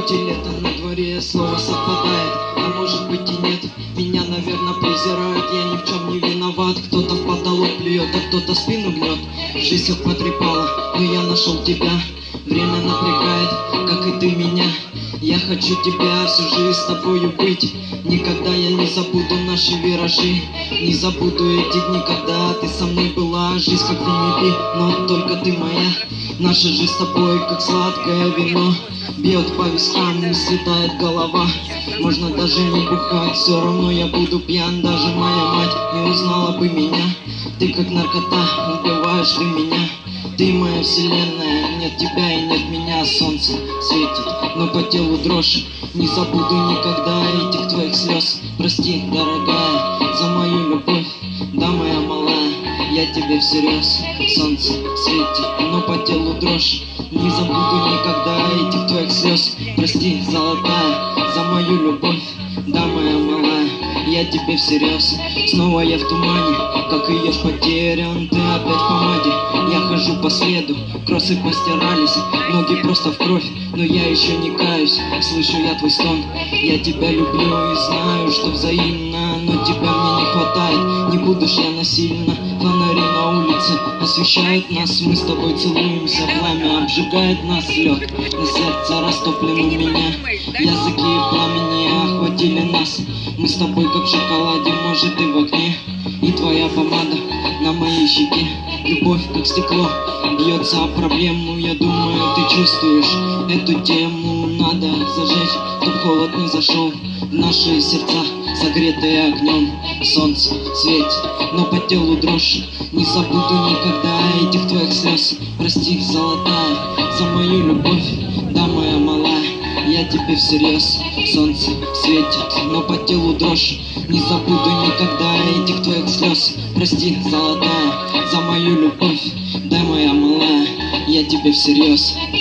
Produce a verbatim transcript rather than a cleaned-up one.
быть и лето на дворе, слово совпадает, а может быть и нет. Меня, наверное, презирают, я ни в чем не виноват. Кто-то в потолок плюет, а кто-то спину гнет. Жизнь все потрепала, но я нашел тебя. Время напрягает, как и ты меня. Я хочу тебя всю жизнь с тобою быть. Никогда я не забуду наши виражи. Не забуду эти дни, когда ты со мной была. Жизнь как винни, но только ты моя. Наша жизнь с тобой, как сладкое вино. Бьет по вискам, не слетает голова. Можно даже не бухать, все равно я буду пьян. Даже моя мать не узнала бы меня. Ты как наркота, убиваешь ты меня. Ты моя вселенная, нет тебя и нет меня. Солнце светит, но по телу дрожь. Не забуду никогда этих твоих слез. Прости, дорогая, за мою любовь. Да, моя малая, я тебе всерьез. Солнце светит, но по телу дрожь. Не забуду никогда этих твоих слез. Прости, золотая, за мою любовь. Да, моя малая, я тебе всерьез. Снова я в тумане, как и ешь потерян. Ты опять в помаде, я хожу по следу. Кроссы постирались, ноги просто в кровь. Но я еще не каюсь, слышу я твой стон. Я тебя люблю и знаю, что взаимно, но тебя мне не хватает. Не буду ж я насильно. Фонари на улице освещают нас. Мы с тобой целуемся, пламя обжигает нас. Лед на сердце растоплен у меня. Языки пламени охватили нас. Мы с тобой как в шоколаде, может и в огне. И твоя помада на моей щеке. Любовь как стекло бьется о проблему. Я думаю, ты чувствуешь эту тему. Надо зажечь, чтоб холод не зашел в наши сердца, согретые огнем. Солнце светит, но по телу дрожь. Не забуду никогда этих твоих слез. Прости, золотая, за мою любовь. Да, моя малая, я тебе всерьез. Солнце светит, но по телу дрожь. Не забуду никогда этих твоих слез. Прости, золотая, за мою любовь. Да, моя малая, я тебе всерьез.